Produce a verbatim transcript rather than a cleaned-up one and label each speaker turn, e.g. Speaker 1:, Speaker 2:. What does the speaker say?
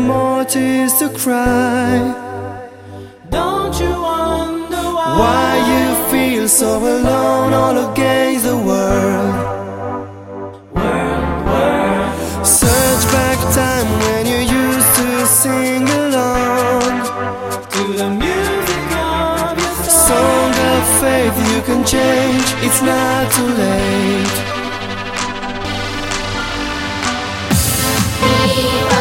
Speaker 1: more tears to cry.
Speaker 2: Don't you wonder why,
Speaker 1: Why you feel so alone all against the world?
Speaker 2: world, world,
Speaker 1: Search back time when you used to sing along.
Speaker 2: to the music of your song.
Speaker 1: Song of faith, you can change, it's not too late.
Speaker 3: Be